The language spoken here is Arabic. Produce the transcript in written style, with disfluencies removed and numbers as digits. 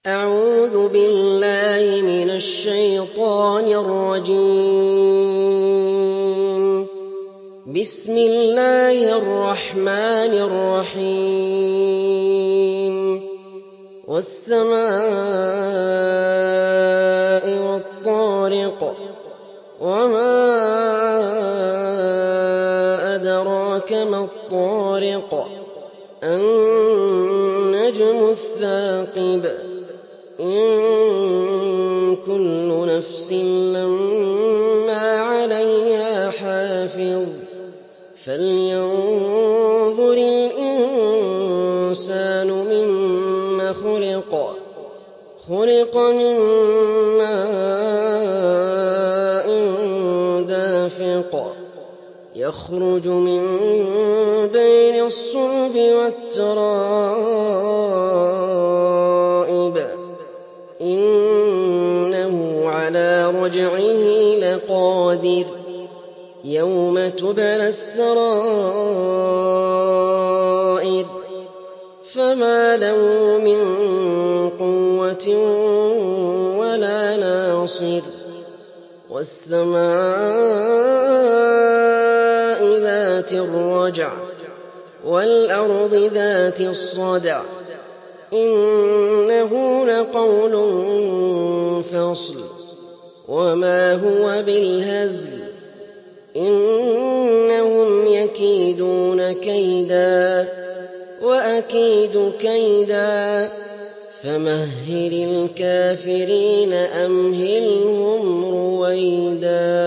أعوذ بالله من الشيطان الرجيم. بسم الله الرحمن الرحيم. والسماء والطارق، وما أدراك ما الطارق، النجم الثاقب، إن كل نفس لما عليها حافظ، فلينظر الإنسان مما خلق. خلق من ماء دافق، يخرج من بين الصلب والترائب، إنه على رجعه لقادر. يوم تبلى السرائر، فما له من قوة ولا ناصر. والسماء ذات الرجع، والأرض ذات الصدع، إنه لقول فصل، وما هو بالهزل، إنهم يكيدون كيدا وأكيد كيدا، فمهل الكافرين أمهلهم رويدا.